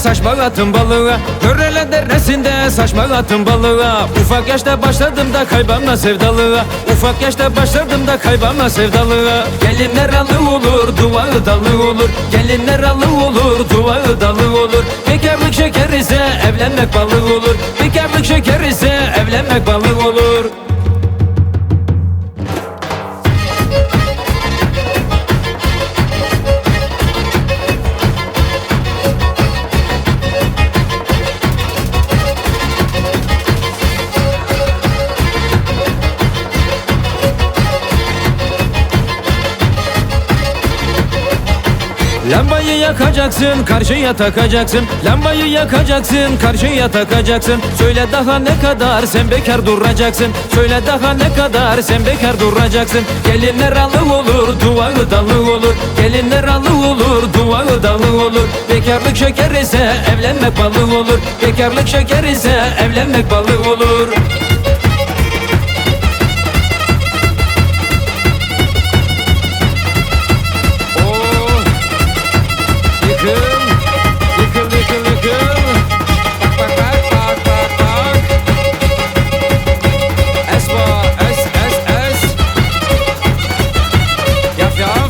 saçma atın balığa, Körele dernesinde saçma atın balığa. Ufak yaşta başladım da kaybama sevdalığa, ufak yaşta başladım da kaybama sevdalığa. Gelinler alı olur, duağı dalı olur. Gelinler alı olur, duağı dalı olur. Bekarlık şeker ise evlenmek balık olur. Bekarlık şeker ise evlenmek balık olur. Lambayı yakacaksın, karşıya takacaksın. Lambayı yakacaksın, karşıya takacaksın. Söyle daha ne kadar sen bekar duracaksın. Söyle daha ne kadar sen bekar duracaksın. Gelinler alı olur, duağı dalı olur. Gelinler alı olur, duağı dalı olur. Bekarlık şeker ise evlenmek balık olur. Bekarlık şeker ise evlenmek balık olur. Yıkıl, yıkıl, yıkıl. Bak, bak, bak, bak, bak, bak. Es var, es. Yap, yap.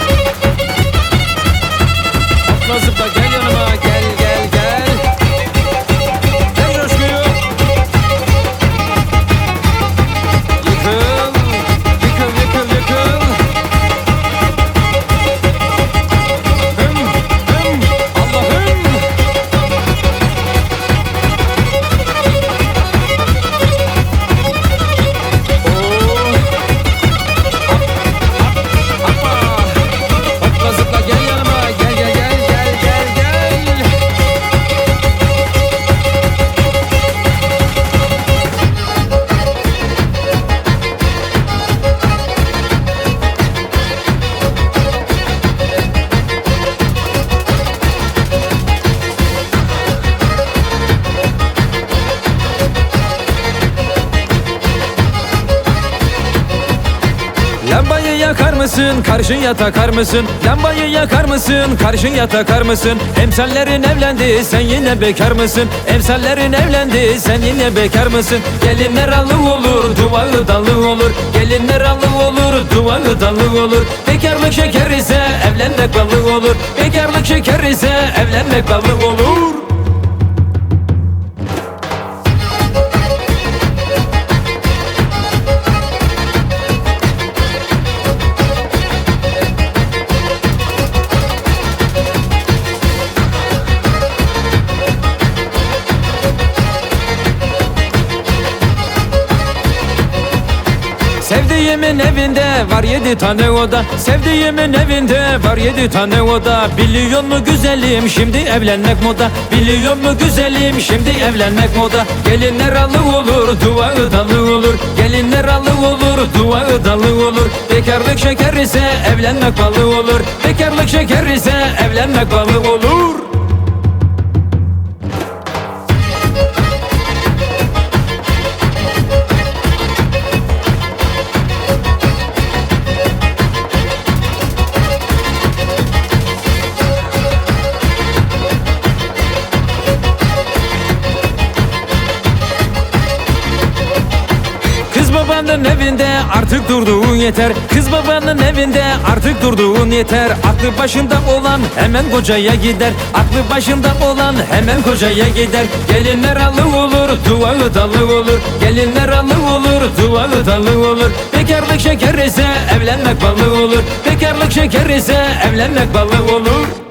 Hopla zıpla gel yanıma, gel, gel, gel. Gel coşkuyu. Yıkıl, yıkıl, yıkıl, yıkıl. Lambayı yakar mısın, karşıya takar mısın? Lambayı yakar mısın, karşıya takar mısın? Emsallerin evlendi, sen yine bekar mısın? Emsallerin evlendi, sen yine bekar mısın? Gelinler alı olur, duağı dalı olur. Gelinler alı olur, duağı dalı olur. Bekarlık şeker ise evlenmek balık olur. Bekarlık şeker ise evlenmek balık olur. Sevdiğimin evinde var 7 tane oda. Sevdiğimin evinde var 7 tane oda. Biliyor mu güzelim şimdi evlenmek moda. Biliyor mu güzelim şimdi evlenmek moda. Gelinler alı olur, duağı dalı olur. Gelinler alı olur, duağı dalı olur. Bekarlık şeker ise evlenmek balık olur. Bekarlık şeker ise evlenmek balık olur. Kız babanın evinde artık durduğun yeter. Kız babanın evinde artık durduğun yeter. Aklı başında olan hemen kocaya gider. Aklı başında olan hemen kocaya gider. Gelinler alı olur, duağı dalı olur. Gelinler alı olur, duağı dalı olur. Bekarlık şeker ise evlenmek balık olur. Bekarlık şeker ise evlenmek balık olur.